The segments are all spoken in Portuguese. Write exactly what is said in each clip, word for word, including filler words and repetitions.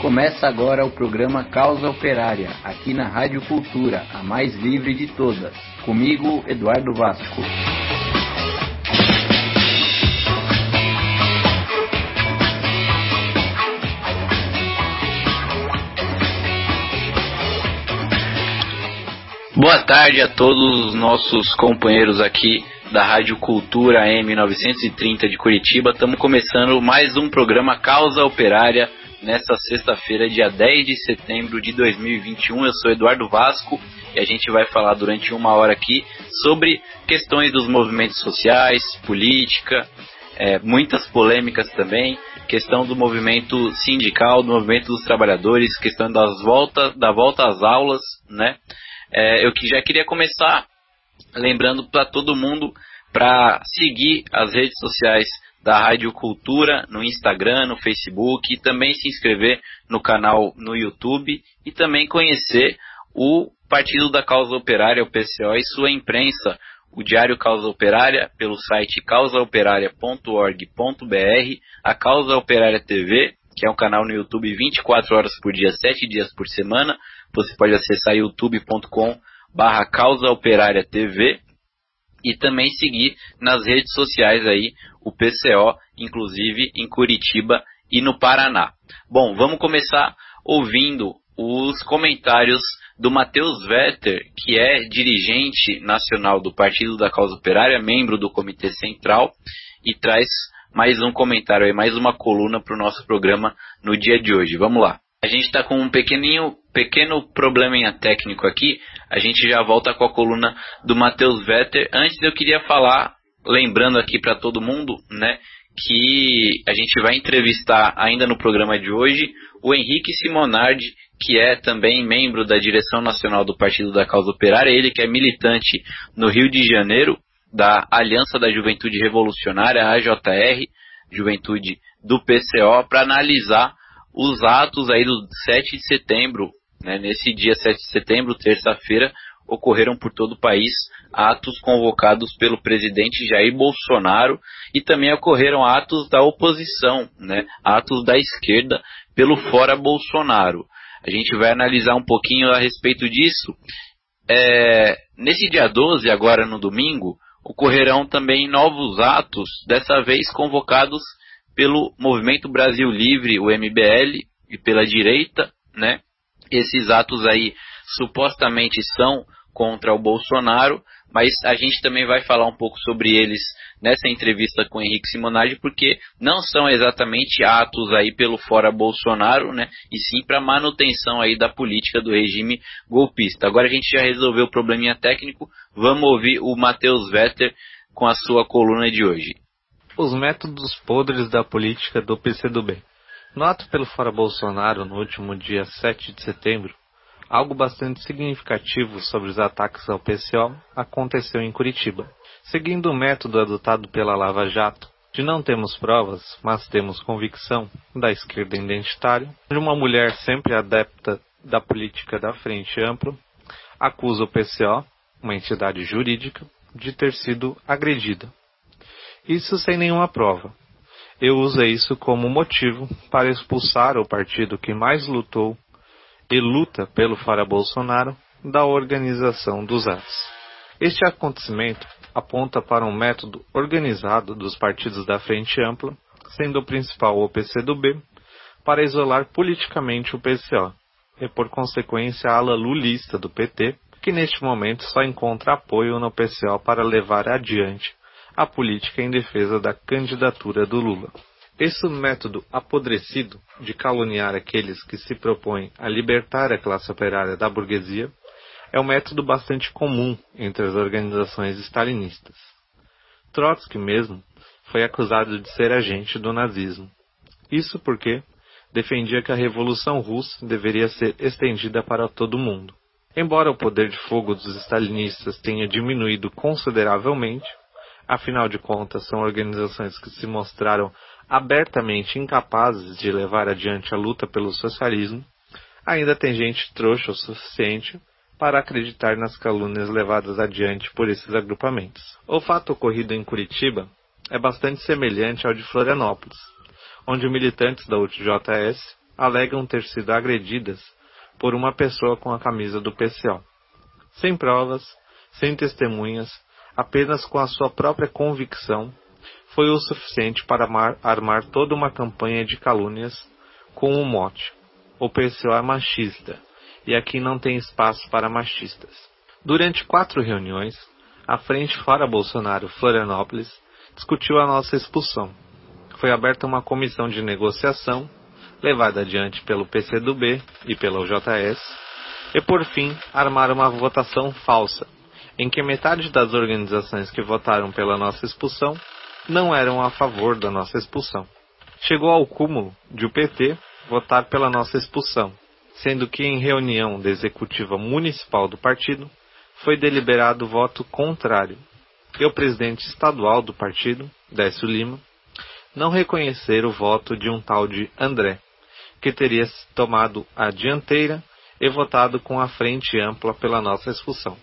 Começa agora o programa Causa Operária, aqui na Rádio Cultura, a mais livre de todas. Comigo, Eduardo Vasco. Boa tarde a todos os nossos companheiros aqui da Rádio Cultura A M novecentos e trinta de Curitiba. Estamos começando mais um programa Causa Operária nesta sexta-feira, dia dez de setembro de dois mil e vinte e um. Eu sou Eduardo Vasco e a gente vai falar durante uma hora aqui sobre questões dos movimentos sociais, política, é, muitas polêmicas também, questão do movimento sindical, do movimento dos trabalhadores, questão das voltas, da volta às aulas, né? É, eu que já queria começar lembrando para todo mundo para seguir as redes sociais da Rádio Cultura no Instagram, no Facebook, e também se inscrever no canal no YouTube e também conhecer o Partido da Causa Operária, o P C O, e sua imprensa, o Diário Causa Operária, pelo site causa operaria ponto org ponto br, a Causa Operária T V, que é um canal no YouTube vinte e quatro horas por dia, sete dias por semana. Você pode acessar youtube ponto com barra Causa Operária T V e também seguir nas redes sociais aí o P C O, inclusive em Curitiba e no Paraná. Bom, vamos começar ouvindo os comentários do Matheus Vetter, que é dirigente nacional do Partido da Causa Operária, membro do Comitê Central, e traz mais um comentário aí, mais uma coluna para o nosso programa no dia de hoje. Vamos lá. A gente está com um pequeninho, pequeno probleminha técnico aqui. A gente já volta com a coluna do Matheus Vetter. Antes eu queria falar, lembrando aqui para todo mundo, né, que a gente vai entrevistar ainda no programa de hoje o Henrique Simonardi, que é também membro da direção nacional do Partido da Causa Operária, ele que é militante no Rio de Janeiro, da Aliança da Juventude Revolucionária, A J R, Juventude do P C O, para analisar os atos aí do sete de setembro, né? Nesse dia sete de setembro, terça-feira, ocorreram por todo o país atos convocados pelo presidente Jair Bolsonaro e também ocorreram atos da oposição, né? Atos da esquerda pelo Fora Bolsonaro. A gente vai analisar um pouquinho a respeito disso. É, nesse dia doze, agora no domingo, ocorrerão também novos atos, dessa vez convocados pelo Movimento Brasil Livre, o M B L, e pela direita, né? Esses atos aí supostamente são contra o Bolsonaro, mas a gente também vai falar um pouco sobre eles nessa entrevista com o Henrique Simonardi, porque não são exatamente atos aí pelo Fora Bolsonaro, né? E sim para manutenção aí da política do regime golpista. Agora a gente já resolveu o probleminha técnico, vamos ouvir o Matheus Vetter com a sua coluna de hoje. Os métodos podres da política do P C do B. No ato pelo Fora Bolsonaro, no último dia sete de setembro, algo bastante significativo sobre os ataques ao P C O aconteceu em Curitiba. Seguindo o método adotado pela Lava Jato, de não temos provas, mas temos convicção, da esquerda identitária, de uma mulher sempre adepta da política da Frente Ampla, acusa o P C O, uma entidade jurídica, de ter sido agredida. Isso sem nenhuma prova. Eu usei isso como motivo para expulsar o partido que mais lutou e luta pelo Fora Bolsonaro da organização dos atos. Este acontecimento aponta para um método organizado dos partidos da Frente Ampla, sendo o principal o P C do B, para isolar politicamente o P C O, e por consequência a ala lulista do P T, que neste momento só encontra apoio no P C O para levar adiante a política em defesa da candidatura do Lula. Esse método apodrecido de caluniar aqueles que se propõem a libertar a classe operária da burguesia é um método bastante comum entre as organizações stalinistas. Trotsky mesmo foi acusado de ser agente do nazismo. Isso porque defendia que a Revolução Russa deveria ser estendida para todo o mundo. Embora o poder de fogo dos stalinistas tenha diminuído consideravelmente, afinal de contas, são organizações que se mostraram abertamente incapazes de levar adiante a luta pelo socialismo, ainda tem gente trouxa o suficiente para acreditar nas calúnias levadas adiante por esses agrupamentos. O fato ocorrido em Curitiba é bastante semelhante ao de Florianópolis, onde militantes da U T J S alegam ter sido agredidas por uma pessoa com a camisa do P C O. Sem provas, sem testemunhas, apenas com a sua própria convicção, foi o suficiente para armar, armar toda uma campanha de calúnias com o mote: o P C O é machista, e aqui não tem espaço para machistas. Durante quatro reuniões, a Frente Fora Bolsonaro Florianópolis discutiu a nossa expulsão. Foi aberta uma comissão de negociação, levada adiante pelo P C do B e pelo J S, e por fim armaram uma votação falsa, em que metade das organizações que votaram pela nossa expulsão não eram a favor da nossa expulsão. Chegou ao cúmulo de o P T votar pela nossa expulsão, sendo que em reunião da executiva municipal do partido foi deliberado voto contrário, e o presidente estadual do partido, Décio Lima, não reconhecer o voto de um tal de André, que teria tomado a dianteira e votado com a frente ampla pela nossa expulsão.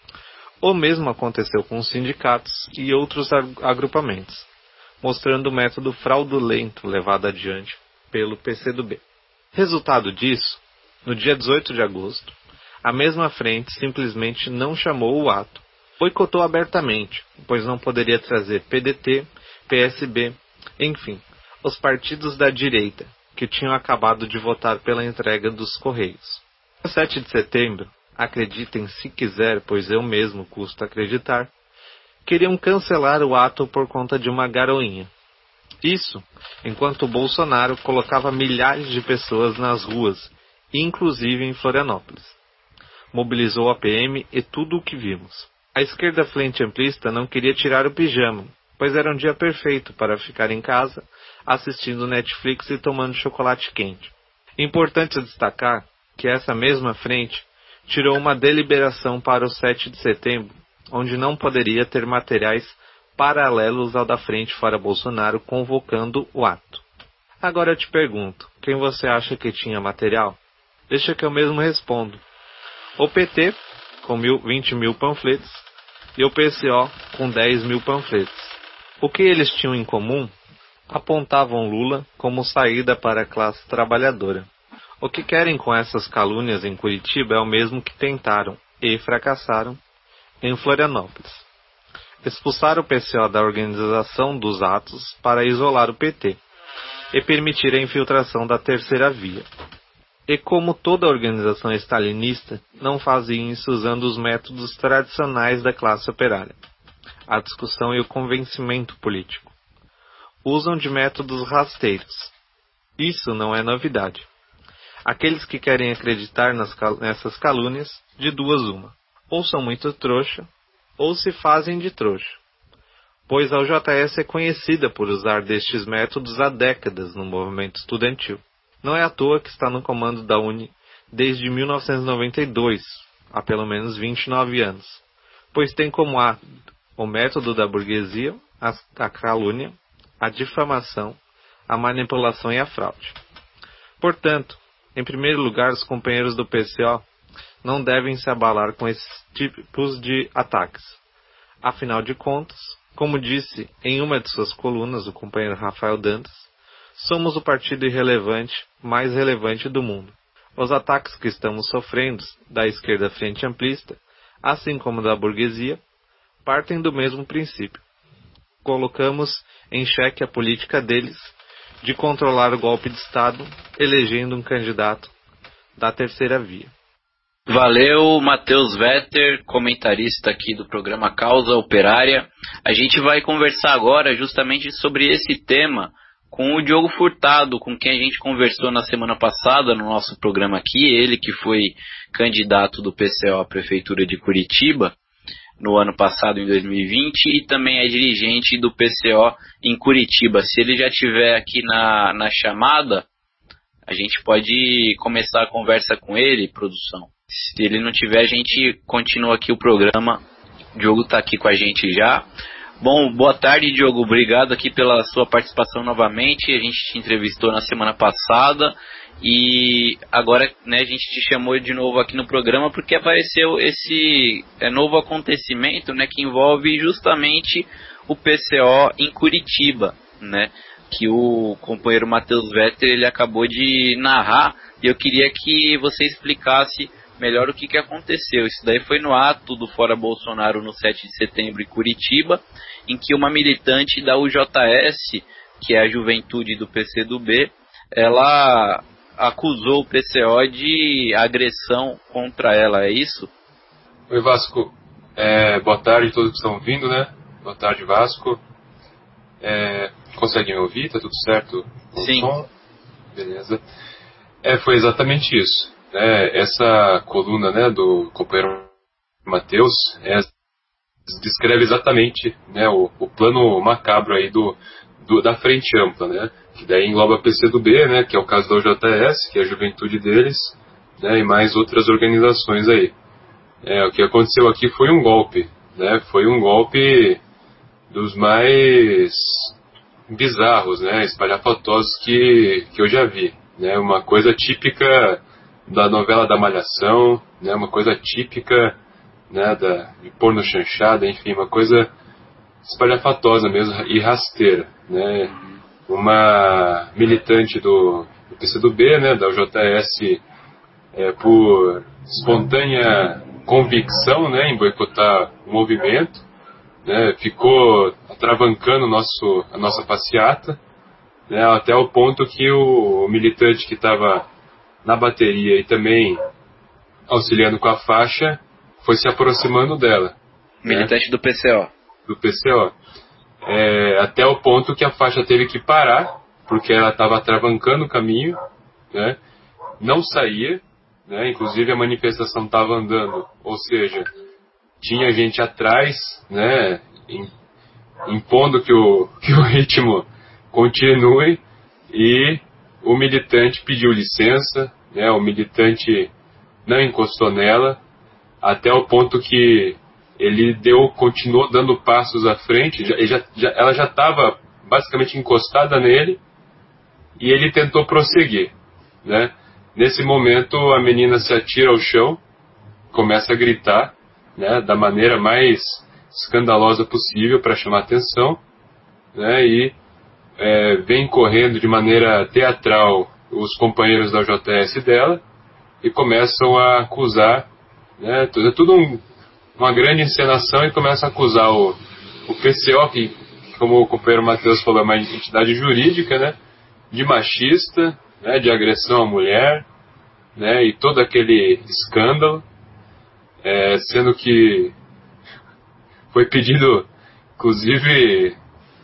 O mesmo aconteceu com os sindicatos e outros agrupamentos, mostrando o método fraudulento levado adiante pelo P C do B. Resultado disso, no dia dezoito de agosto, a mesma frente simplesmente não chamou o ato, boicotou abertamente, pois não poderia trazer P D T, P S B, enfim, os partidos da direita, que tinham acabado de votar pela entrega dos Correios. No sete de setembro, acreditem se quiser, pois eu mesmo custo acreditar, queriam cancelar o ato por conta de uma garoinha. Isso, enquanto Bolsonaro colocava milhares de pessoas nas ruas, inclusive em Florianópolis. Mobilizou a P M e tudo o que vimos. A esquerda frente amplista não queria tirar o pijama, pois era um dia perfeito para ficar em casa, assistindo Netflix e tomando chocolate quente. Importante destacar que essa mesma frente tirou uma deliberação para o sete de setembro, onde não poderia ter materiais paralelos ao da Frente Fora Bolsonaro convocando o ato. Agora eu te pergunto, quem você acha que tinha material? Deixa que eu mesmo respondo. O P T, com vinte mil panfletos, e o P C O, com dez mil panfletos. O que eles tinham em comum? Apontavam Lula como saída para a classe trabalhadora. O que querem com essas calúnias em Curitiba é o mesmo que tentaram, e fracassaram, em Florianópolis. Expulsar o P C O da organização dos atos para isolar o P T, e permitir a infiltração da terceira via. E como toda organização stalinista, não fazia isso usando os métodos tradicionais da classe operária, a discussão e o convencimento político. Usam de métodos rasteiros. Isso não é novidade. Aqueles que querem acreditar nas cal- nessas calúnias, de duas uma. Ou são muito trouxa, ou se fazem de trouxa. Pois a U J S é conhecida por usar destes métodos há décadas no movimento estudantil. Não é à toa que está no comando da Uni desde mil novecentos e noventa e dois, há pelo menos vinte e nove anos, pois tem como A o método da burguesia, a, a calúnia, a difamação, a manipulação e a fraude. Portanto, em primeiro lugar, os companheiros do P C O não devem se abalar com esses tipos de ataques. Afinal de contas, como disse em uma de suas colunas o companheiro Rafael Dantas, somos o partido irrelevante mais relevante do mundo. Os ataques que estamos sofrendo da esquerda frente amplista, assim como da burguesia, partem do mesmo princípio. Colocamos em xeque a política deles de controlar o golpe de Estado, elegendo um candidato da terceira via. Valeu, Matheus Vetter, comentarista aqui do programa Causa Operária. A gente vai conversar agora justamente sobre esse tema com o Diogo Furtado, com quem a gente conversou na semana passada no nosso programa aqui, ele que foi candidato do P C O à Prefeitura de Curitiba no ano passado, em dois mil e vinte, e também é dirigente do P C O em Curitiba. Se ele já estiver aqui na, na chamada, a gente pode começar a conversa com ele, produção. Se ele não tiver, a gente continua aqui o programa. O Diogo está aqui com a gente já. Bom, boa tarde, Diogo. Obrigado aqui pela sua participação novamente. A gente te entrevistou na semana passada e agora, né, a gente te chamou de novo aqui no programa porque apareceu esse é, novo acontecimento, né, que envolve justamente o P C O em Curitiba, né? que o companheiro Matheus Vetter ele acabou de narrar, e eu queria que você explicasse melhor o que, que aconteceu. Isso daí foi no ato do Fora Bolsonaro no sete de setembro em Curitiba, em que uma militante da U J S, que é a juventude do P C do B, ela acusou o P C O de agressão contra ela, é isso? Oi, Vasco. É, boa tarde a todos que estão vindo, né? Boa tarde, Vasco. É, consegue me ouvir? Tá tudo certo? O Sim. Som? Beleza. É, foi exatamente isso. Né? Essa coluna, né, do companheiro Matheus é, descreve exatamente, né, o, o plano macabro aí do, do, da Frente Ampla, né? Que daí engloba a P C do B, né? Que é o caso da U J S, que é a juventude deles, né? E mais outras organizações aí. É, o que aconteceu aqui foi um golpe, né? Foi um golpe dos mais bizarros, né? Espalhafatosos que, que eu já vi, né? Uma coisa típica da novela da Malhação, né? Uma coisa típica, né? Da, de porno chanchada, enfim, uma coisa espalhafatosa mesmo e rasteira, né? Uma militante do, do P C do B, né? Da U J S, é, por espontânea convicção, né, em boicotar o movimento, né, ficou atravancando nosso, a nossa passeata, né, até o ponto que o, o militante que estava na bateria e também auxiliando com a faixa foi se aproximando dela. Militante, né, do P C O. Do P C O. É, até o ponto que a faixa teve que parar, porque ela estava atravancando o caminho, né, não saía. Né? Inclusive a manifestação estava andando, ou seja, tinha gente atrás, né, impondo que o, que o ritmo continue, e o militante pediu licença, né, o militante não encostou nela, até o ponto que ele deu, continuou dando passos à frente, já, já, já, ela já estava basicamente encostada nele, e ele tentou prosseguir, né? Nesse momento, a menina se atira ao chão, começa a gritar, né, da maneira mais escandalosa possível para chamar atenção, né, e é, vem correndo de maneira teatral os companheiros da J S dela e começam a acusar, né, tudo, é tudo um, uma grande encenação, e começam a acusar o, o P C O, que, como o companheiro Matheus falou, é uma entidade jurídica, né, de machista, né, de agressão à mulher, né, e todo aquele escândalo, é, sendo que foi pedido, inclusive,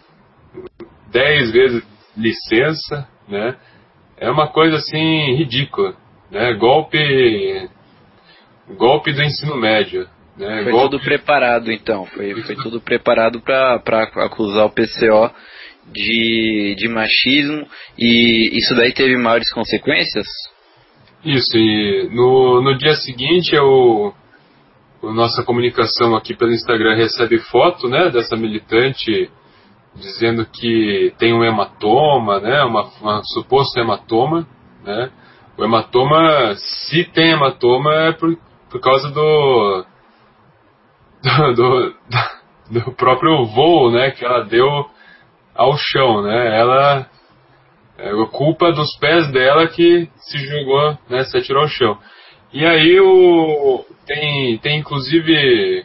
dez vezes licença, né, é uma coisa assim ridícula, né, golpe, golpe do ensino médio, né, foi golpe... tudo preparado então, foi, foi tudo preparado para acusar o P C O De, de machismo, e isso daí teve maiores consequências? Isso, e no, no dia seguinte eu, a nossa comunicação aqui pelo Instagram recebe foto, né, dessa militante dizendo que tem um hematoma, né, uma, uma suposto hematoma, né. O hematoma, se tem hematoma, é por, por causa do do, do do próprio voo, né, que ela deu ao chão, né? Ela é a culpa dos pés dela que se jogou, né? Se atirou ao chão. E aí o tem tem inclusive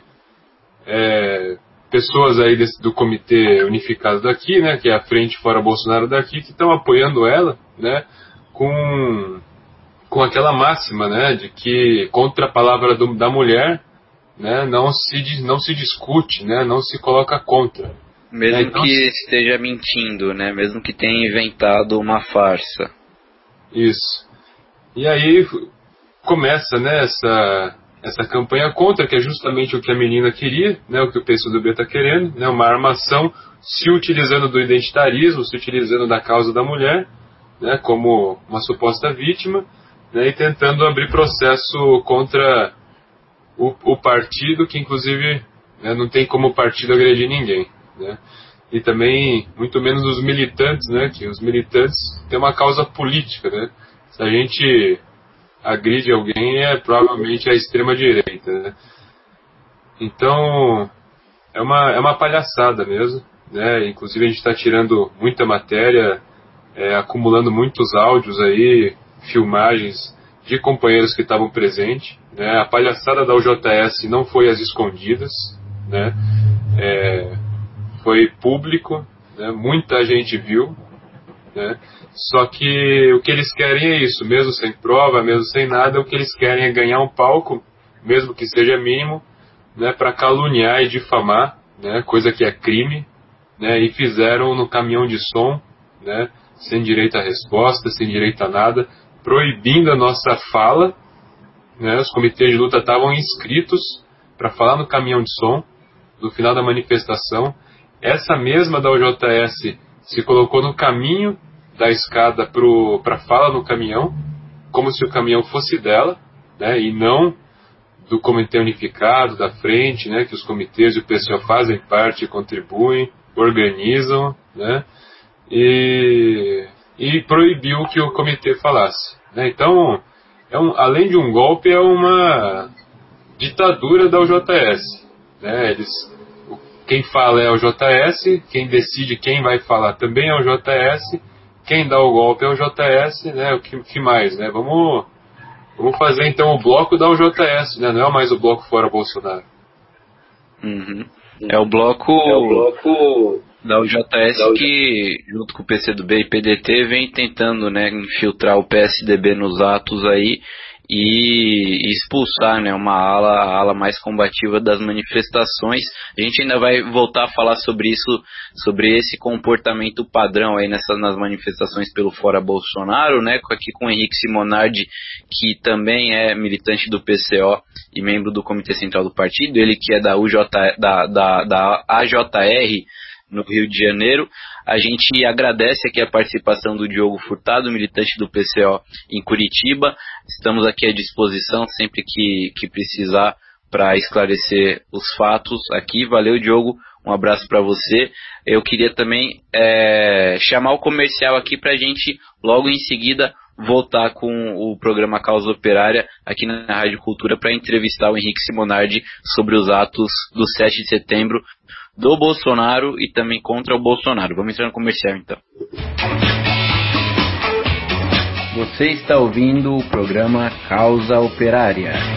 é, pessoas aí desse, do comitê unificado daqui, né? Que é a Frente Fora Bolsonaro daqui, que estão apoiando ela, né? Com com aquela máxima, né? De que contra a palavra do, da mulher, né? Não se não se discute, né? Não se coloca contra. Mesmo é, então, que esteja mentindo, né? Mesmo que tenha inventado uma farsa. Isso. E aí começa, né, essa, essa campanha contra, que é justamente o que a menina queria, né, o que o P C do B está querendo, né, uma armação se utilizando do identitarismo, se utilizando da causa da mulher, né, como uma suposta vítima, né, e tentando abrir processo contra o, o partido, que inclusive, né, não tem como o partido agredir ninguém, né? E também, muito menos os militantes, né? Que os militantes têm uma causa política, né? Se a gente agride alguém, é provavelmente a extrema-direita, né? Então, é uma, é uma palhaçada mesmo, né? Inclusive a gente está tirando muita matéria, é, acumulando muitos áudios aí, filmagens de companheiros que estavam presentes, né? A palhaçada da U J S não foi às escondidas, né? É, foi público, né? Muita gente viu, né? Só que o que eles querem é isso, mesmo sem prova, mesmo sem nada, o que eles querem é ganhar um palco, mesmo que seja mínimo, né? Para caluniar e difamar, né? Coisa que é crime, né? E fizeram no caminhão de som, né? Sem direito à resposta, sem direito a nada, proibindo a nossa fala, né? Os comitês de luta estavam inscritos para falar no caminhão de som no final da manifestação. Essa mesma da U J S se colocou no caminho da escada para fala no caminhão, como se o caminhão fosse dela, né? E não do Comitê Unificado, da frente, né? Que os comitês e o P C O fazem parte, contribuem, organizam, né? E, e proibiu que o comitê falasse, né? Então, é um, além de um golpe, é uma ditadura da U J S, né? Eles, quem fala é a U J S, quem decide quem vai falar também é a U J S, quem dá o golpe é a U J S, né? O que, que mais, né? Vamos, vamos fazer então o bloco da U J S, né? Não é mais o bloco fora Bolsonaro. Uhum. É o bloco, é o bloco da U J S da U J S que, junto com o P C do B e P D T, vem tentando, né, infiltrar o P S D B nos atos aí e expulsar, né, uma ala, a ala mais combativa das manifestações. A gente ainda vai voltar a falar sobre isso, sobre esse comportamento padrão aí nessas, nas manifestações pelo Fora Bolsonaro, né, aqui com o Henrique Simonardi, que também é militante do P C O e membro do Comitê Central do Partido, ele que é da U J, da, da, da A J R no Rio de Janeiro. A gente agradece aqui a participação do Diogo Furtado, militante do P C O em Curitiba. Estamos aqui à disposição sempre que, que precisar para esclarecer os fatos aqui. Valeu, Diogo. Um abraço para você. Eu queria também é, chamar o comercial aqui para a gente logo em seguida voltar com o programa Causa Operária aqui na Rádio Cultura para entrevistar o Henrique Simonardi sobre os atos do sete de setembro do Bolsonaro e também contra o Bolsonaro. Vamos entrar no comercial então. Você está ouvindo o programa Causa Operária.